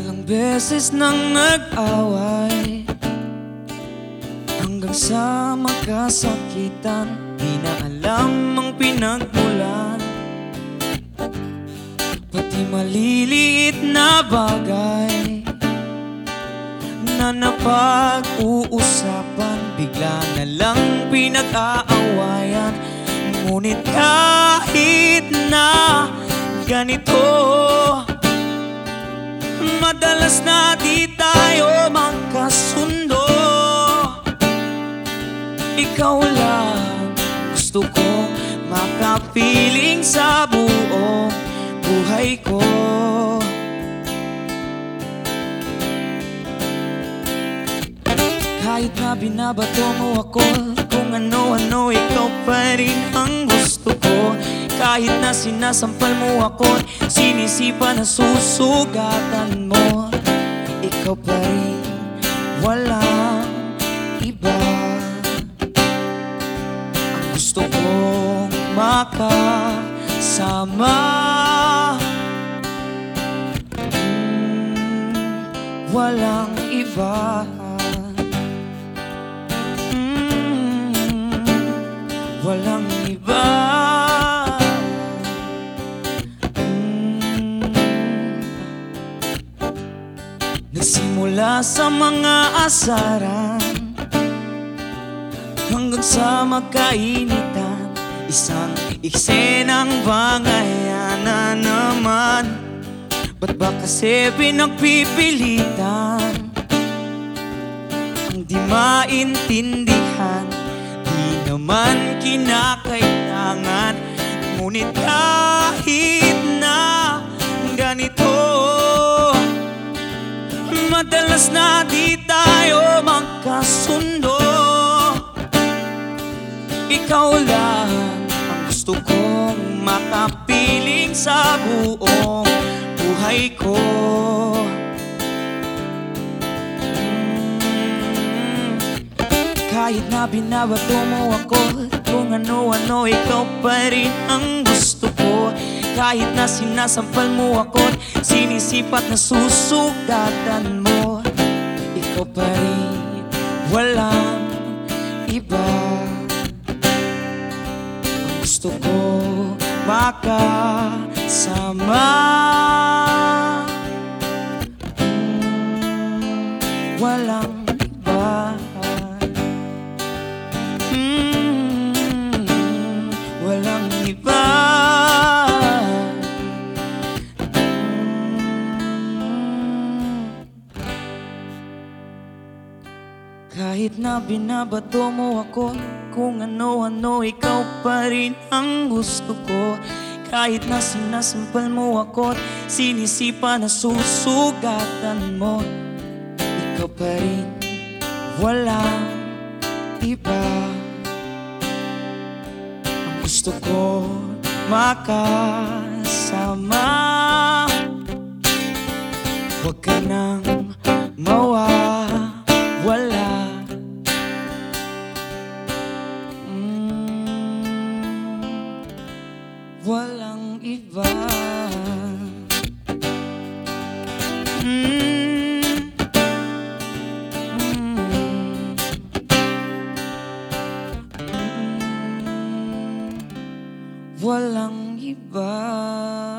Ilang beses nang nag-away hanggang sa magkasakitan. Di na alam ang pinagmulan, pati maliliit na bagay na napag-uusapan, bigla na lang pinag-aawayan. Ngunit kahit na ganito, madalas na di tayo magkasundo. Ikaw lang gusto kong makapiling sa buong buhay ko. Kahit na binabato mo ako, kung ano-ano, ikaw pa rin ang gusto ko. Kahit na sinasampal mo ako, sinisipa na susugatan mo, ikaw pa rin, walang iba. Ang gusto kong makasama, walang iba. Walang iba. Nagsimula sa mga asaran hanggang sa magkainitan, isang eksenang bangayan na naman. Ba't ba kasi pinagpipilitan ang di maintindihan? Di naman kinakailangan. Ngunit kahit na ganito, madalas na di tayo magkasundo. Ikaw lang ang gusto kong makapiling sa buong buhay ko. Kahit na binabato mo ako, kung ano-ano, ikaw pa rin ang gusto ko. Kahit na sinasampal mo ako, sinisipat na susugatan mo, ikaw pa rin, walang iba. Ang gusto ko makasama, walang iba. Walang iba. Kahit na binabato mo ako, kung ano-ano, ikaw pa rin ang gusto ko. Kahit na sinasampal mo ako, sinisipa na susugatan mo, ikaw pa rin, walang iba. Ang gusto ko makasama, huwag ka nang mawawala. Walang iba. Walang iba.